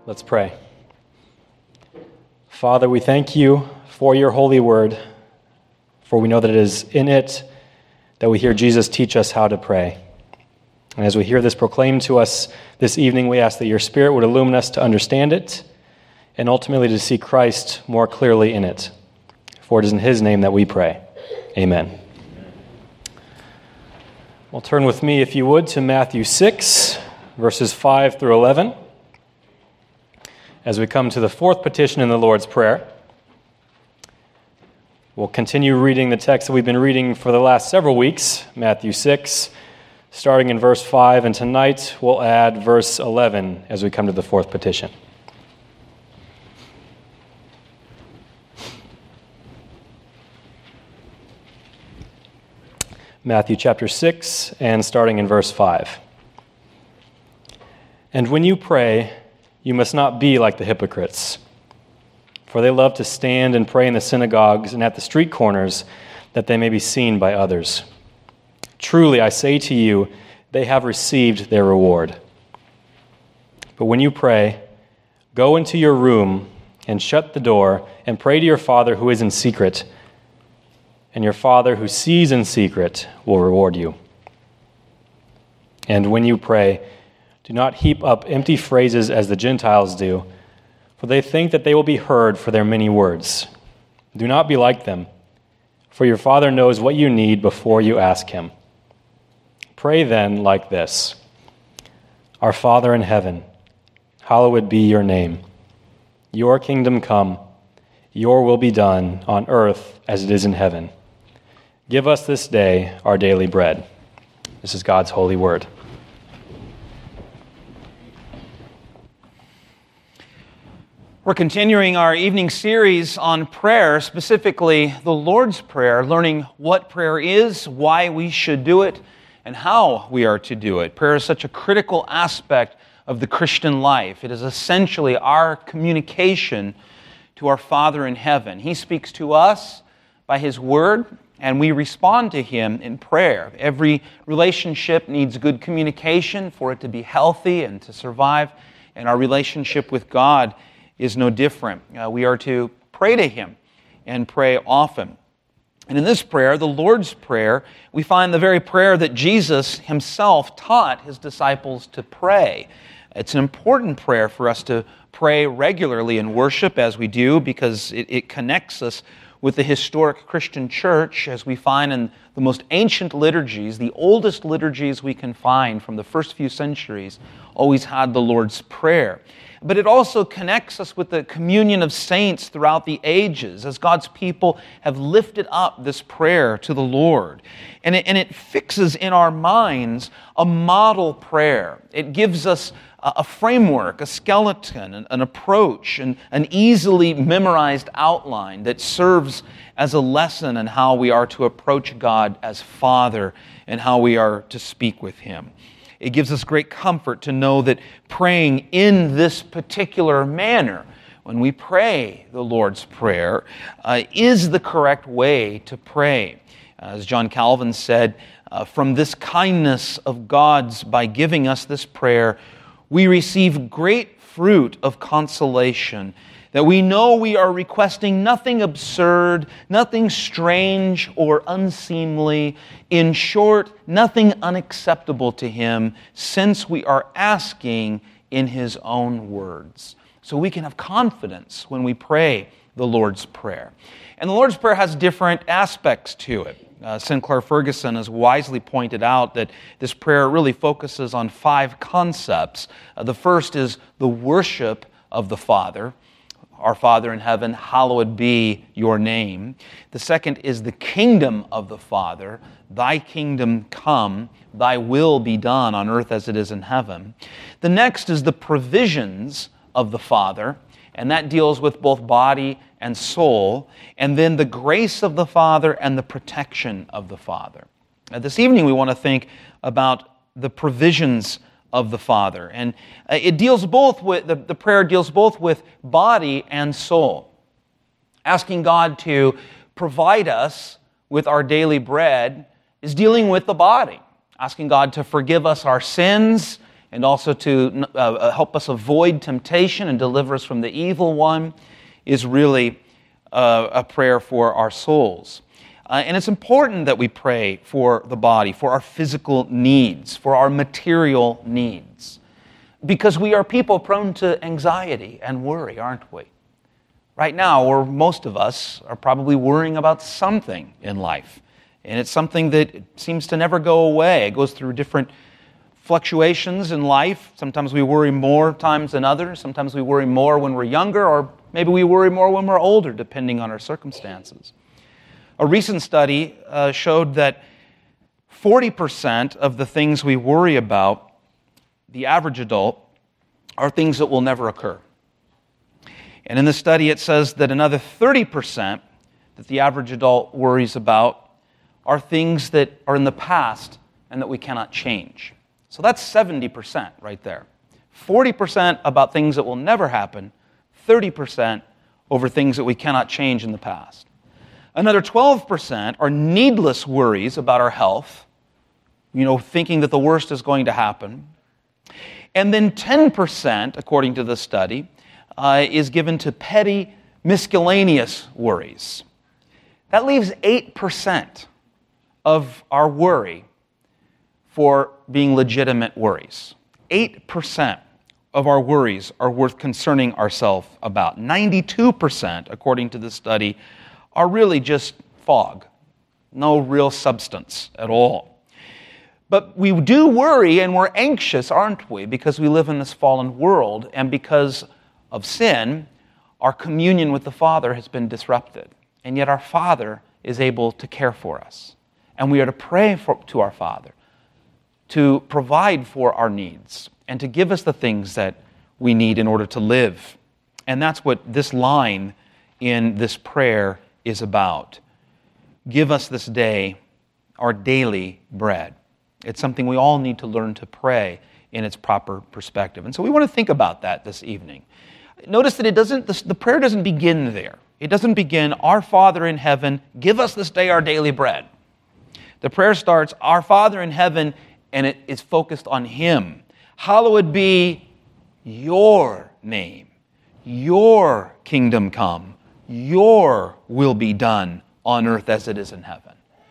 Let's pray. Father, we thank you for your holy word, for we know that it is in it that we hear Jesus teach us how to pray. And as we hear this proclaimed to us this evening, we ask that your Spirit would illumine us to understand it and ultimately to see Christ more clearly in it. For it is in his name that we pray. Amen. Well, turn with me, if you would, to Matthew 6, verses 5 through 11. As we come to the fourth petition in the Lord's Prayer, we'll continue reading the text that we've been reading for the last several weeks, Matthew 6, starting in verse 5, and tonight we'll add verse 11 as we come to the fourth petition. Matthew chapter 6, and starting in verse 5. And when you pray, you must not be like the hypocrites, for they love to stand and pray in the synagogues and at the street corners, that they may be seen by others. Truly, I say to you, they have received their reward. But when you pray, go into your room and shut the door and pray to your Father who is in secret, and your Father who sees in secret will reward you. And when you pray, do not heap up empty phrases as the Gentiles do, for they think that they will be heard for their many words. Do not be like them, for your Father knows what you need before you ask him. Pray then like this: Our Father in heaven, hallowed be your name. Your kingdom come, your will be done on earth as it is in heaven. Give us this day our daily bread. This is God's holy word. We're continuing our evening series on prayer, specifically the Lord's Prayer, learning what prayer is, why we should do it, and how we are to do it. Prayer is such a critical aspect of the Christian life. It is essentially our communication to our Father in heaven. He speaks to us by His Word, and we respond to Him in prayer. Every relationship needs good communication for it to be healthy and to survive, and our relationship with God is no different. We are to pray to Him and pray often. And in this prayer, the Lord's Prayer, we find the very prayer that Jesus Himself taught His disciples to pray. It's an important prayer for us to pray regularly in worship as we do, because it connects us with the historic Christian church, as we find in the most ancient liturgies. The oldest liturgies we can find from the first few centuries always had the Lord's Prayer. But it also connects us with the communion of saints throughout the ages, as God's people have lifted up this prayer to the Lord. And it fixes in our minds a model prayer. It gives us a framework, a skeleton, an approach, and an easily memorized outline that serves as a lesson in how we are to approach God as Father and how we are to speak with Him. It gives us great comfort to know that praying in this particular manner, when we pray the Lord's Prayer, is the correct way to pray. As John Calvin said, from this kindness of God's by giving us this prayer, we receive great fruit of consolation, that we know we are requesting nothing absurd, nothing strange or unseemly, in short, nothing unacceptable to Him, since we are asking in His own words. So we can have confidence when we pray the Lord's Prayer. And the Lord's Prayer has different aspects to it. Sinclair Ferguson has wisely pointed out that this prayer really focuses on 5 concepts. The first is the worship of the Father. Our Father in heaven, hallowed be your name. The second is the kingdom of the Father. Thy kingdom come, thy will be done on earth as it is in heaven. The next is the provisions of the Father, and that deals with both body and soul. And then the grace of the Father and the protection of the Father. This evening we want to think about the provisions of the Father. And it deals both with, the prayer deals both with body and soul. Asking God to provide us with our daily bread is dealing with the body. Asking God to forgive us our sins and also to help us avoid temptation and deliver us from the evil one, is really a prayer for our souls. And it's important that we pray for the body, for our physical needs, for our material needs, because we are people prone to anxiety and worry, aren't we? Right now, or most of us are probably worrying about something in life. And it's something that seems to never go away. It goes through different fluctuations in life. Sometimes we worry more times than others. Sometimes we worry more when we're younger, or maybe we worry more when we're older, depending on our circumstances. A recent study showed that 40% of the things we worry about, the average adult, are things that will never occur. And in the study, it says that another 30% that the average adult worries about are things that are in the past and that we cannot change. So that's 70% right there. 40% about things that will never happen, 30% over things that we cannot change in the past. Another 12% are needless worries about our health, thinking that the worst is going to happen. And then 10%, according to the study, is given to petty, miscellaneous worries. That leaves 8% of our worry for being legitimate worries. 8% of our worries are worth concerning ourselves about. 92%, according to the study, are really just fog. No real substance at all. But we do worry and we're anxious, aren't we? Because we live in this fallen world, and because of sin, our communion with the Father has been disrupted. And yet our Father is able to care for us. And we are to pray to our Father to provide for our needs and to give us the things that we need in order to live. And that's what this line in this prayer is about. Give us this day our daily bread. It's something we all need to learn to pray in its proper perspective. And so we want to think about that this evening. Notice that the prayer doesn't begin there. It doesn't begin, Our Father in heaven, give us this day our daily bread. The prayer starts, Our Father in heaven, and it is focused on Him. Hallowed be your name. Your kingdom come. Your will be done on earth as it is in heaven.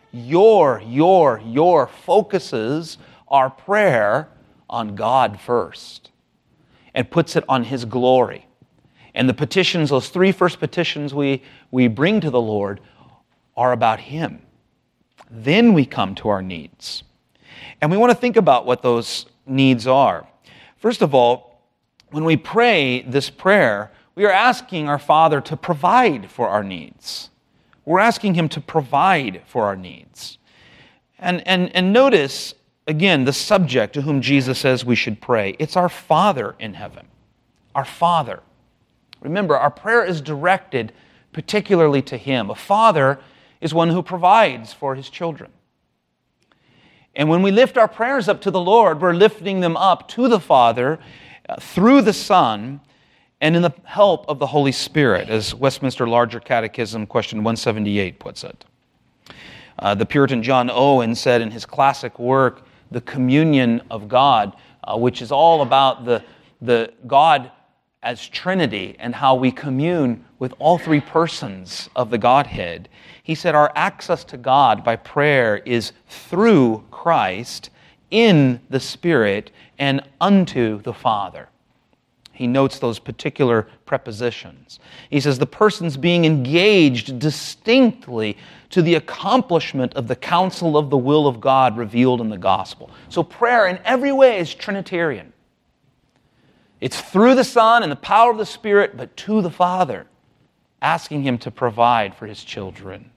Your focuses our prayer on God first and puts it on His glory. And the petitions, those three first petitions we bring to the Lord, are about Him. Then we come to our needs. And we want to think about what those needs are. First of all, when we pray this prayer, we are asking our Father to provide for our needs. We're asking Him to provide for our needs. And notice, again, the subject to whom Jesus says we should pray. It's our Father in heaven. Our Father. Remember, our prayer is directed particularly to Him. A father is one who provides for his children. And when we lift our prayers up to the Lord, we're lifting them up to the Father through the Son and in the help of the Holy Spirit, as Westminster Larger Catechism, question 178 puts it. The Puritan John Owen said in his classic work, The Communion of God, which is all about the God as Trinity and how we commune with all three persons of the Godhead. He said our access to God by prayer is through Christ, in the Spirit, and unto the Father. He notes those particular prepositions. He says the person's being engaged distinctly to the accomplishment of the counsel of the will of God revealed in the gospel. So prayer in every way is Trinitarian. It's through the Son and the power of the Spirit, but to the Father, asking Him to provide for His children.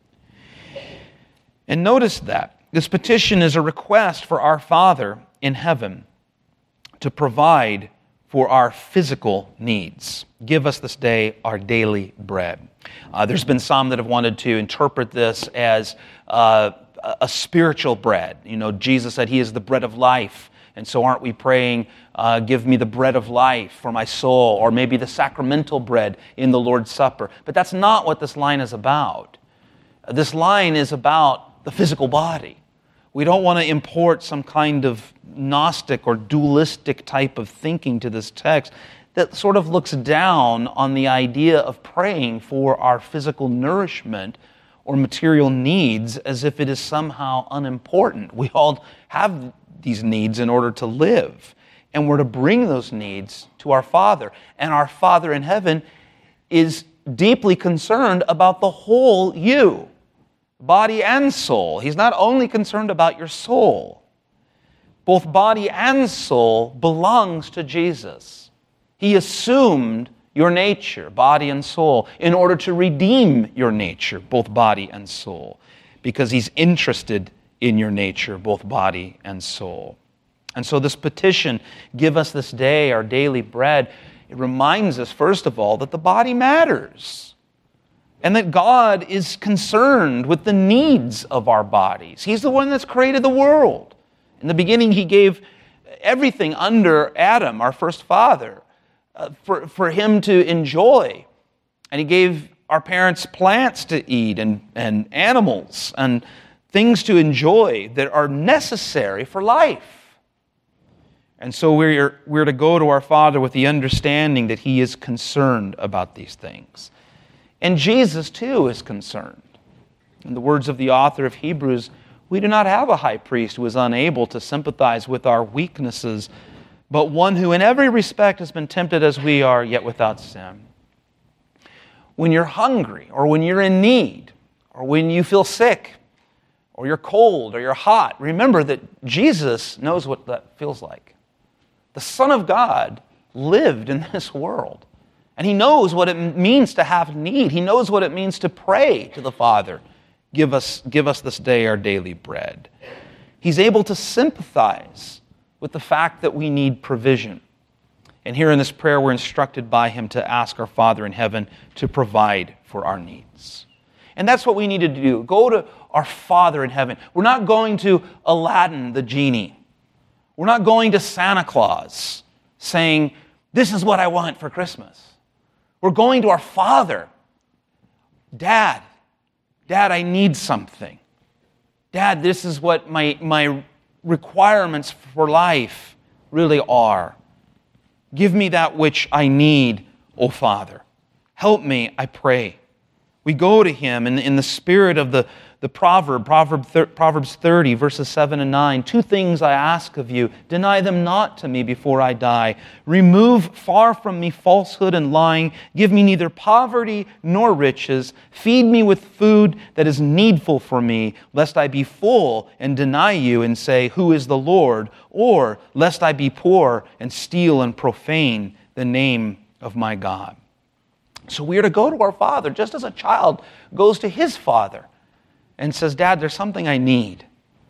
And notice that this petition is a request for our Father in heaven to provide for our physical needs. Give us this day our daily bread. There's been some that have wanted to interpret this as a spiritual bread. Jesus said He is the bread of life. And so aren't we praying, give me the bread of life for my soul, or maybe the sacramental bread in the Lord's Supper. But that's not what this line is about. This line is about the physical body. We don't want to import some kind of Gnostic or dualistic type of thinking to this text that sort of looks down on the idea of praying for our physical nourishment or material needs as if it is somehow unimportant. We all have these needs in order to live, and we're to bring those needs to our Father. And our Father in heaven is deeply concerned about the whole you, body and soul. He's not only concerned about your soul. Both body and soul belongs to Jesus. He assumed your nature, body and soul, in order to redeem your nature, both body and soul, because He's interested in your nature, both body and soul. And so this petition, give us this day our daily bread, it reminds us, first of all, that the body matters and that God is concerned with the needs of our bodies. He's the one that's created the world. In the beginning, He gave everything under Adam, our first father, for him to enjoy. And He gave our parents plants to eat and animals and things to enjoy that are necessary for life. And so we're to go to our Father with the understanding that He is concerned about these things. And Jesus, too, is concerned. In the words of the author of Hebrews, we do not have a high priest who is unable to sympathize with our weaknesses, but one who in every respect has been tempted as we are, yet without sin. When you're hungry, or when you're in need, or when you feel sick, or you're cold, or you're hot, remember that Jesus knows what that feels like. The Son of God lived in this world, and He knows what it means to have need. He knows what it means to pray to the Father, give us this day our daily bread. He's able to sympathize with the fact that we need provision. And here in this prayer, we're instructed by Him to ask our Father in heaven to provide for our needs. And that's what we need to do. Go to our Father in heaven. We're not going to Aladdin the genie. We're not going to Santa Claus saying, this is what I want for Christmas. We're going to our Father. Dad, I need something. Dad, this is what my requirements for life really are. Give me that which I need, O Father. Help me, I pray. We go to Him in the spirit of the Proverbs 30, verses 7 and 9. 2 things I ask of you. Deny them not to me before I die. Remove far from me falsehood and lying. Give me neither poverty nor riches. Feed me with food that is needful for me, lest I be full and deny you and say, who is the Lord? Or lest I be poor and steal and profane the name of my God. So we are to go to our Father just as a child goes to his father and says, Dad, there's something I need.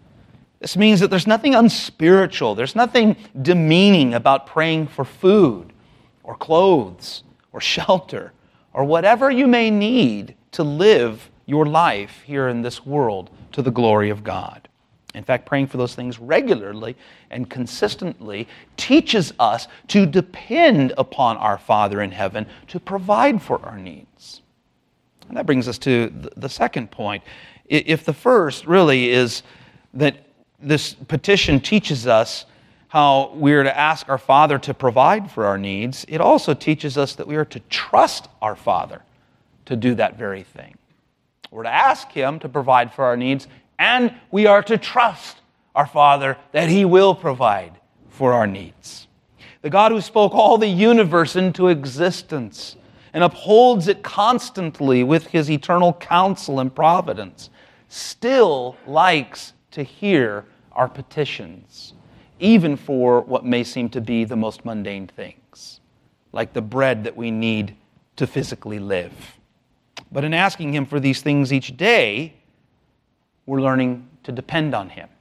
This means that there's nothing unspiritual, there's nothing demeaning about praying for food or clothes or shelter or whatever you may need to live your life here in this world to the glory of God. In fact, praying for those things regularly and consistently teaches us to depend upon our Father in heaven to provide for our needs. And that brings us to the second point. If the first really is that this petition teaches us how we are to ask our Father to provide for our needs, it also teaches us that we are to trust our Father to do that very thing. We're to ask Him to provide for our needs, and we are to trust our Father that He will provide for our needs. The God who spoke all the universe into existence and upholds it constantly with His eternal counsel and providence still likes to hear our petitions, even for what may seem to be the most mundane things, like the bread that we need to physically live. But in asking Him for these things each day, we're learning to depend on Him.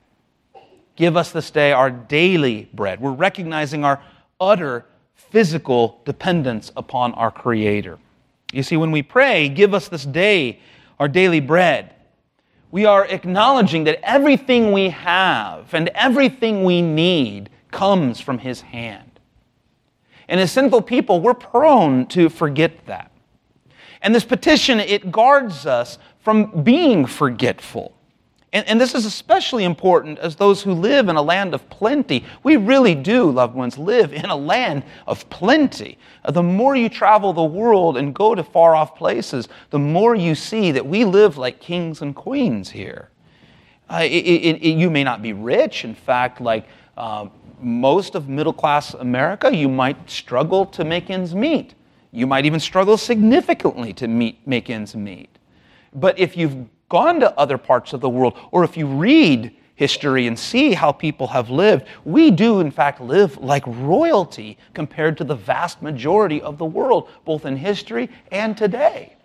Give us this day our daily bread. We're recognizing our utter physical dependence upon our Creator. You see, when we pray, give us this day our daily bread, we are acknowledging that everything we have and everything we need comes from His hand. And as sinful people, we're prone to forget that. And this petition, it guards us from being forgetful. And this is especially important as those who live in a land of plenty. We really do, loved ones, live in a land of plenty. The more you travel the world and go to far-off places, the more you see that we live like kings and queens here. You may not be rich. In fact, like most of middle-class America, you might struggle to make ends meet. You might even struggle significantly to make ends meet. But if you've gone to other parts of the world, or if you read history and see how people have lived, we do in fact live like royalty compared to the vast majority of the world, both in history and today.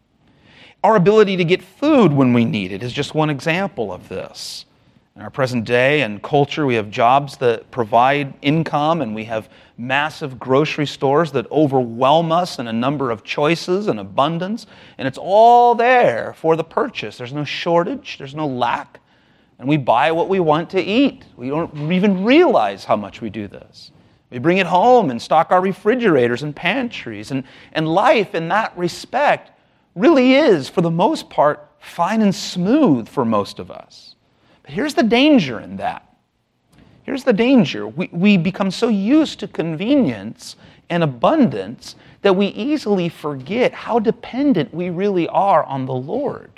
Our ability to get food when we need it is just one example of this. In our present day and culture, we have jobs that provide income, and we have massive grocery stores that overwhelm us in a number of choices and abundance, and it's all there for the purchase. There's no shortage, there's no lack, and we buy what we want to eat. We don't even realize how much we do this. We bring it home and stock our refrigerators and pantries, and life in that respect really is, for the most part, fine and smooth for most of us. But here's the danger in that. Here's the danger. We become so used to convenience and abundance that we easily forget how dependent we really are on the Lord.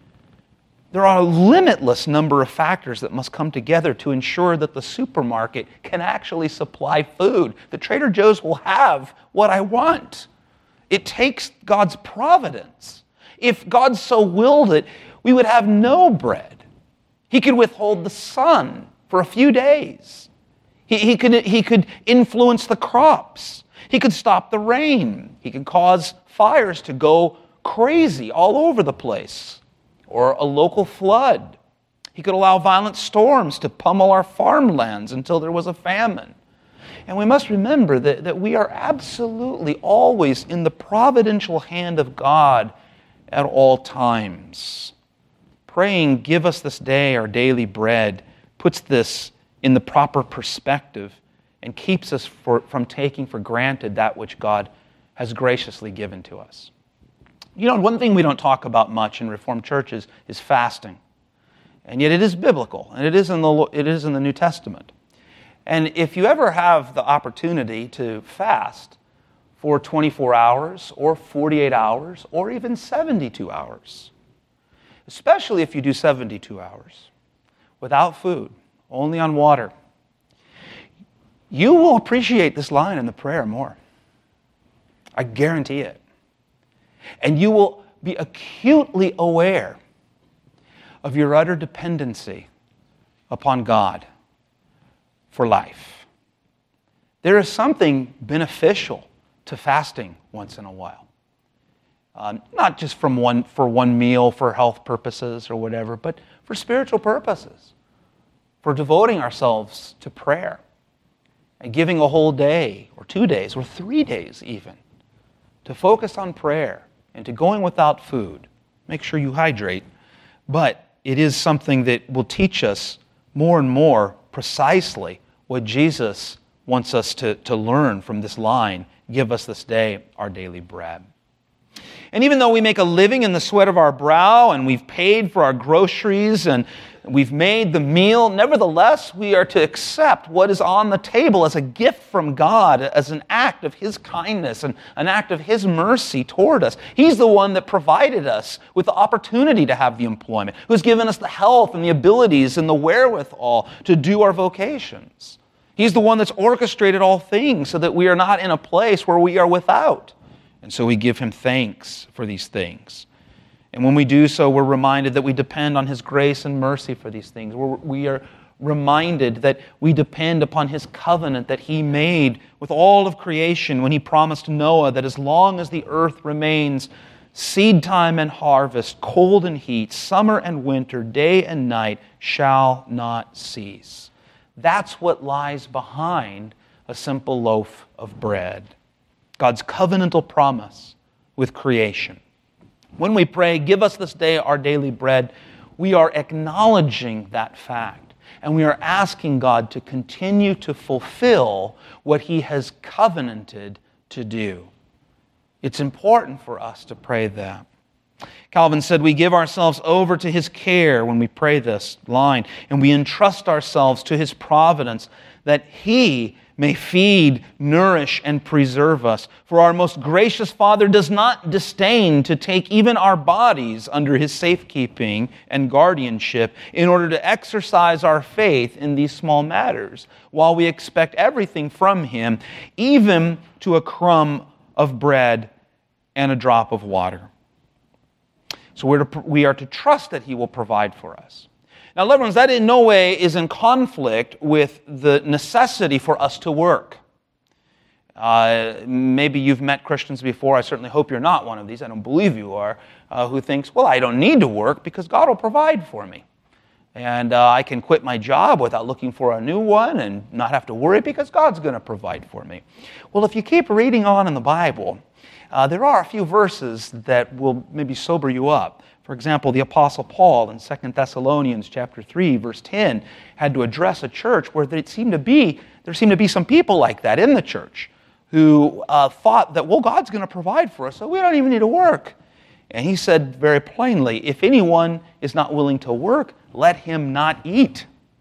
There are a limitless number of factors that must come together to ensure that the supermarket can actually supply food. The Trader Joe's will have what I want. It takes God's providence. If God so willed it, we would have no bread. He could withhold the sun for a few days. He could influence the crops. He could stop the rain. He could cause fires to go crazy all over the place, or a local flood. He could allow violent storms to pummel our farmlands until there was a famine. And we must remember that we are absolutely always in the providential hand of God at all times. Praying, "Give us this day our daily bread," puts this in the proper perspective and keeps us from taking for granted that which God has graciously given to us. You know, one thing we don't talk about much in Reformed churches is fasting. And yet it is biblical, and it is in the New Testament. And if you ever have the opportunity to fast for 24 hours or 48 hours or even 72 hours, especially if you do 72 hours without food, only on water, you will appreciate this line in the prayer more. I guarantee it. And you will be acutely aware of your utter dependency upon God for life. There is something beneficial to fasting once in a while. Not just for one meal, for health purposes or whatever, but for spiritual purposes, for devoting ourselves to prayer and giving a whole day or 2 days or 3 days even to focus on prayer and to going without food. Make sure you hydrate, but it is something that will teach us more and more precisely what Jesus wants us to learn from this line, "Give us this day our daily bread." And even though we make a living in the sweat of our brow and we've paid for our groceries and we've made the meal, nevertheless, we are to accept what is on the table as a gift from God, as an act of His kindness and an act of His mercy toward us. He's the one that provided us with the opportunity to have the employment, who's given us the health and the abilities and the wherewithal to do our vocations. He's the one that's orchestrated all things so that we are not in a place where we are without. And so we give Him thanks for these things. And when we do so, we're reminded that we depend on His grace and mercy for these things. We are reminded that we depend upon His covenant that He made with all of creation when He promised Noah that as long as the earth remains, seed time and harvest, cold and heat, summer and winter, day and night shall not cease. That's what lies behind a simple loaf of bread. God's covenantal promise with creation. When we pray, "Give us this day our daily bread," we are acknowledging that fact. And we are asking God to continue to fulfill what He has covenanted to do. It's important for us to pray that. Calvin said, we give ourselves over to His care when we pray this line, and we entrust ourselves to His providence that He may feed, nourish, and preserve us. For our most gracious Father does not disdain to take even our bodies under His safekeeping and guardianship in order to exercise our faith in these small matters, while we expect everything from Him, even to a crumb of bread and a drop of water. So we are to trust that He will provide for us. Now, loved ones, that in no way is in conflict with the necessity for us to work. Maybe you've met Christians before. I certainly hope you're not one of these. I don't believe you are, who thinks, well, I don't need to work because God will provide for me. And I can quit my job without looking for a new one and not have to worry because God's going to provide for me. Well, if you keep reading on in the Bible, there are a few verses that will maybe sober you up. For example, the Apostle Paul in 2 Thessalonians chapter 3, verse 10, had to address a church where there seemed to be some people like that in the church who thought that, well, God's going to provide for us, so we don't even need to work. And he said very plainly, if anyone is not willing to work, let him not eat.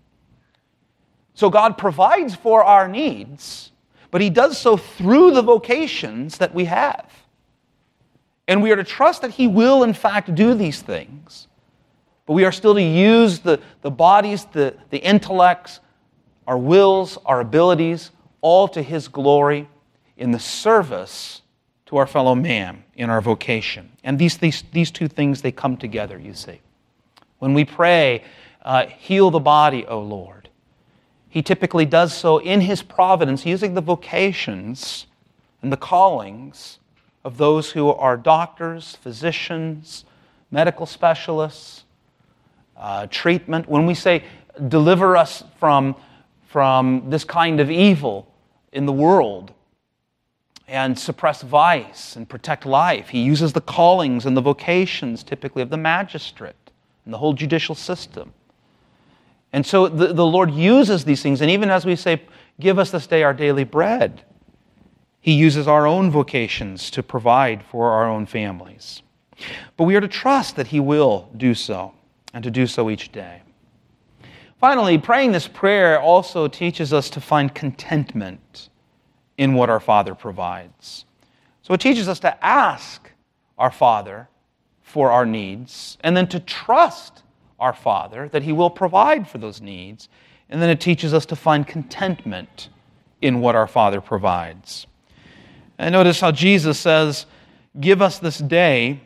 So God provides for our needs, but He does so through the vocations that we have. And we are to trust that He will, in fact, do these things. But we are still to use the bodies, the intellects, our wills, our abilities, all to His glory in the service to our fellow man in our vocation. And these two things, they come together, you see. When we pray, heal the body, O Lord, He typically does so in His providence, using the vocations and the callings of those who are doctors, physicians, medical specialists, treatment. When we say, deliver us from this kind of evil in the world and suppress vice and protect life, He uses the callings and the vocations typically of the magistrate and the whole judicial system. And so the Lord uses these things, and even as we say, give us this day our daily bread, He uses our own vocations to provide for our own families. But we are to trust that He will do so, and to do so each day. Finally, praying this prayer also teaches us to find contentment in what our Father provides. So it teaches us to ask our Father for our needs, and then to trust our Father that He will provide for those needs, and then it teaches us to find contentment in what our Father provides. And notice how Jesus says, give us this day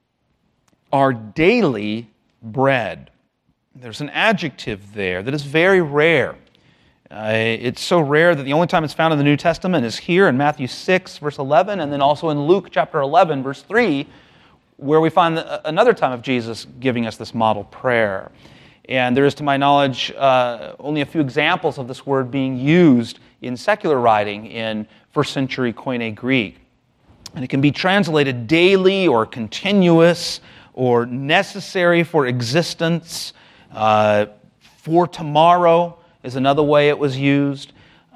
our daily bread. There's an adjective there that is very rare. It's so rare that the only time it's found in the New Testament is here in Matthew 6, verse 11, and then also in Luke chapter 11, verse 3, where we find another time of Jesus giving us this model prayer. And there is, to my knowledge, only a few examples of this word being used in secular writing in first century Koine Greek. And it can be translated daily or continuous or necessary for existence. For tomorrow is another way it was used.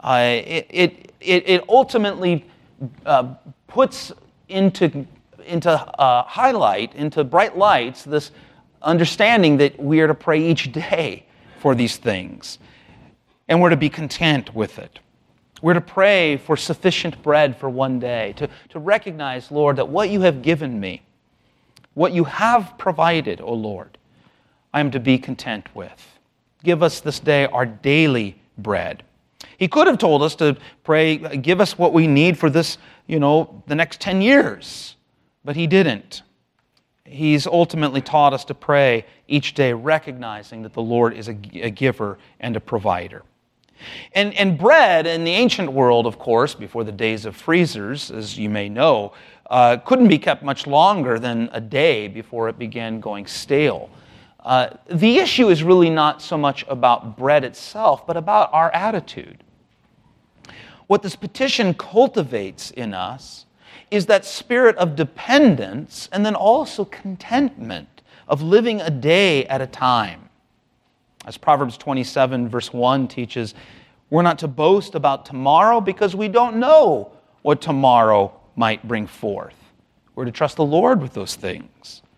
It ultimately puts into highlight, into bright lights, this understanding that we are to pray each day for these things. And we're to be content with it. We're to pray for sufficient bread for one day, to recognize, Lord, that what You have given me, what You have provided, O Lord, I am to be content with. Give us this day our daily bread. He could have told us to pray, give us what we need for this, the next 10 years, but He didn't. He's ultimately taught us to pray each day, recognizing that the Lord is a giver and a provider. And bread in the ancient world, of course, before the days of freezers, as you may know, couldn't be kept much longer than a day before it began going stale. The issue is really not so much about bread itself, but about our attitude. What this petition cultivates in us is that spirit of dependence and then also contentment of living a day at a time. As Proverbs 27 verse 1 teaches, we're not to boast about tomorrow because we don't know what tomorrow might bring forth. We're to trust the Lord with those things.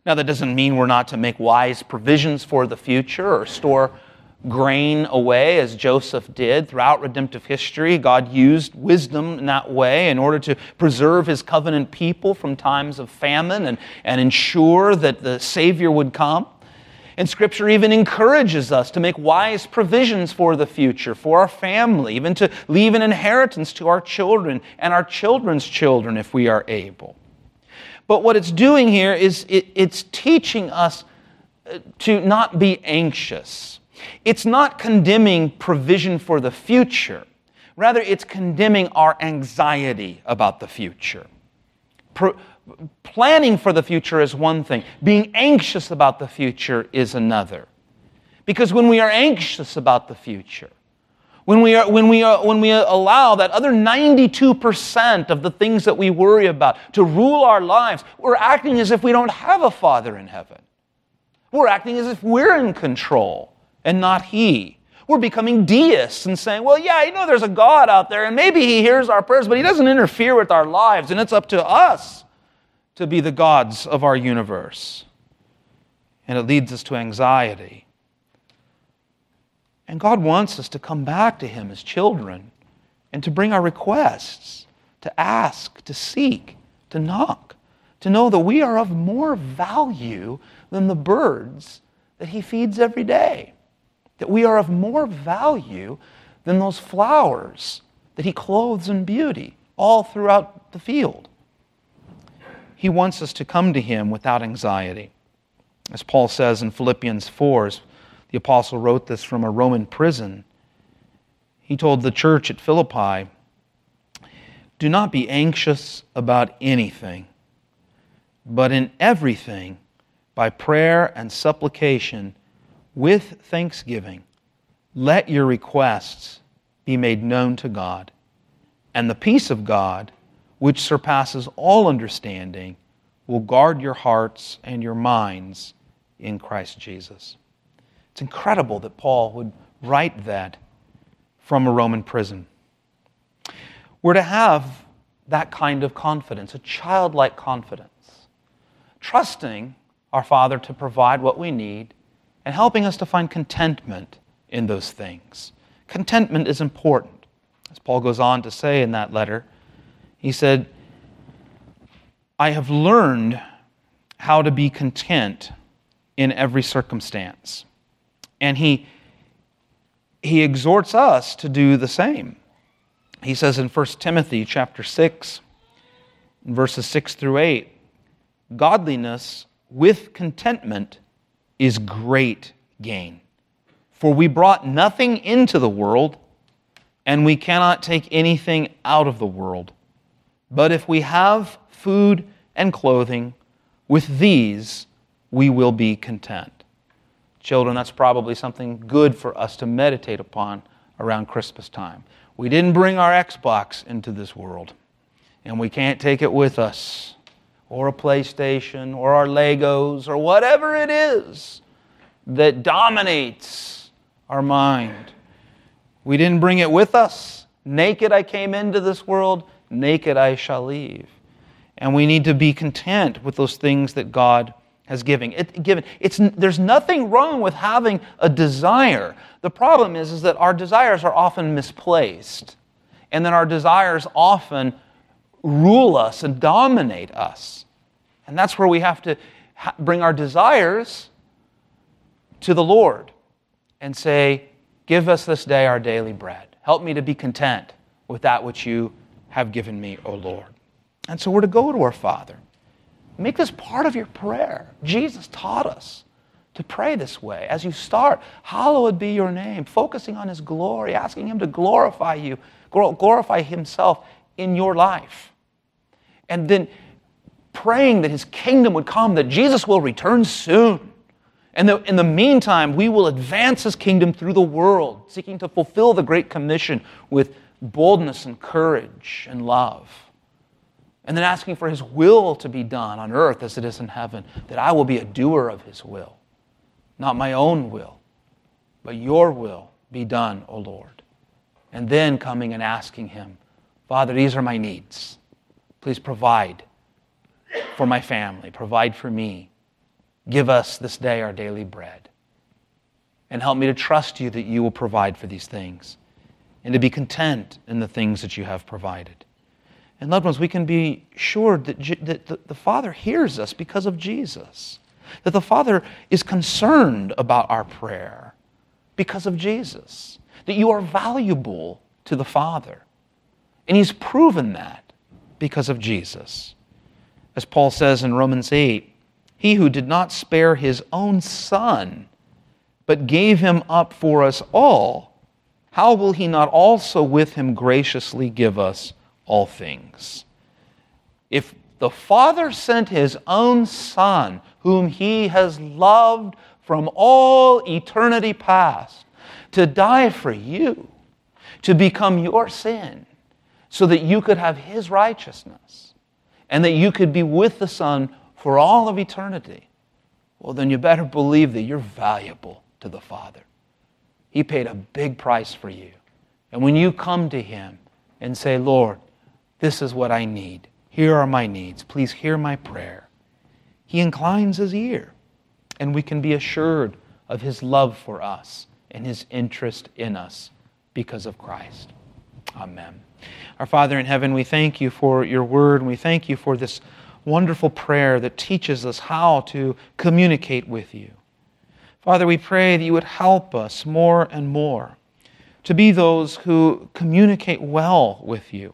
Now, that doesn't mean we're not to make wise provisions for the future or store grain away as Joseph did. Throughout redemptive history, God used wisdom in that way in order to preserve His covenant people from times of famine and ensure that the Savior would come. And Scripture even encourages us to make wise provisions for the future, for our family, even to leave an inheritance to our children and our children's children if we are able. But what it's doing here is it's teaching us to not be anxious. It's not condemning provision for the future. Rather, it's condemning our anxiety about the future. Planning for the future is one thing. Being anxious about the future is another. Because when we are anxious about the future, when we allow that other 92% of the things that we worry about to rule our lives, we're acting as if we don't have a Father in heaven. We're acting as if we're in control and not He. We're becoming deists and saying, well, yeah, there's a God out there, and maybe He hears our prayers, but He doesn't interfere with our lives, and it's up to us to be the gods of our universe. And it leads us to anxiety. And God wants us to come back to Him as children and to bring our requests, to ask, to seek, to knock, to know that we are of more value than the birds that He feeds every day. That we are of more value than those flowers that He clothes in beauty all throughout the field. He wants us to come to Him without anxiety. As Paul says in Philippians 4, the apostle wrote this from a Roman prison. He told the church at Philippi, "Do not be anxious about anything, but in everything, by prayer and supplication, with thanksgiving, let your requests be made known to God, and the peace of God, which surpasses all understanding, will guard your hearts and your minds in Christ Jesus." It's incredible that Paul would write that from a Roman prison. We're to have that kind of confidence, a childlike confidence, trusting our Father to provide what we need and helping us to find contentment in those things. Contentment is important. As Paul goes on to say in that letter, he said, "I have learned how to be content in every circumstance." And he exhorts us to do the same. He says in 1 Timothy chapter 6, verses 6 through 8, "Godliness with contentment is great gain. For we brought nothing into the world, and we cannot take anything out of the world. But if we have food and clothing, with these we will be content." Children, that's probably something good for us to meditate upon around Christmas time. We didn't bring our Xbox into this world, and we can't take it with us, or a PlayStation, or our Legos, or whatever it is that dominates our mind. We didn't bring it with us. Naked I came into this world, naked I shall leave. And we need to be content with those things that God has given. There's nothing wrong with having a desire. The problem is that our desires are often misplaced, and that our desires often rule us and dominate us. And that's where we have to bring our desires to the Lord and say, "Give us this day our daily bread. Help me to be content with that which you have given me, O Lord." And so we're to go to our Father. Make this part of your prayer. Jesus taught us to pray this way. As you start, hallowed be your name, focusing on His glory, asking Him to glorify you, glorify Himself in your life. And then praying that His kingdom would come, that Jesus will return soon. And in the meantime, we will advance His kingdom through the world, seeking to fulfill the Great Commission with boldness and courage and love. And then asking for His will to be done on earth as it is in heaven, that I will be a doer of His will. Not my own will, but your will be done, O Lord. And then coming and asking Him, "Father, these are my needs. Please provide for my family, provide for me Give us this day our daily bread. And help me to trust you that you will provide for these things and to be content in the things that you have provided. And loved ones, we can be sure that the Father hears us because of Jesus. That the Father is concerned about our prayer because of Jesus. That you are valuable to the Father. And He's proven that because of Jesus. As Paul says in Romans 8, He who did not spare His own Son, but gave Him up for us all, how will He not also with Him graciously give us all things? If the Father sent His own Son, whom He has loved from all eternity past, to die for you, to become your sin, so that you could have His righteousness, and that you could be with the Son for all of eternity, well, then you better believe that you're valuable to the Father. He paid a big price for you. And when you come to Him and say, Lord, this is what I need. Here are my needs. Please hear my prayer. He inclines His ear, and we can be assured of His love for us and His interest in us because of Christ. Amen. Our Father in heaven, we thank You for Your word, and we thank You for this wonderful prayer that teaches us how to communicate with You. Father, we pray that You would help us more and more to be those who communicate well with You,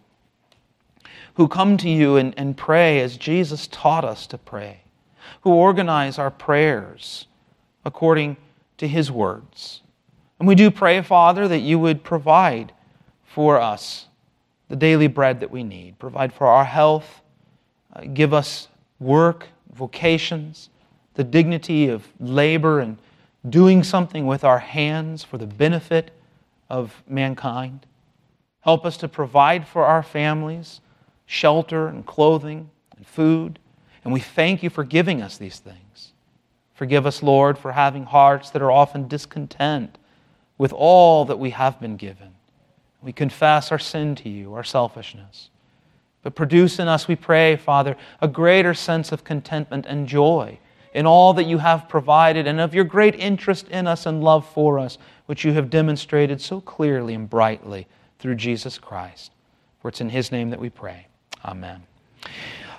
who come to You and pray as Jesus taught us to pray, who organize our prayers according to His words. And we do pray, Father, that You would provide for us the daily bread that we need, provide for our health, give us work, vocations, the dignity of labor and doing something with our hands for the benefit of mankind. Help us to provide for our families shelter and clothing and food. And we thank You for giving us these things. Forgive us, Lord, for having hearts that are often discontent with all that we have been given. We confess our sin to You, our selfishness. But produce in us, we pray, Father, a greater sense of contentment and joy in all that You have provided and of Your great interest in us and love for us, which You have demonstrated so clearly and brightly through Jesus Christ. For it's in His name that we pray. Amen.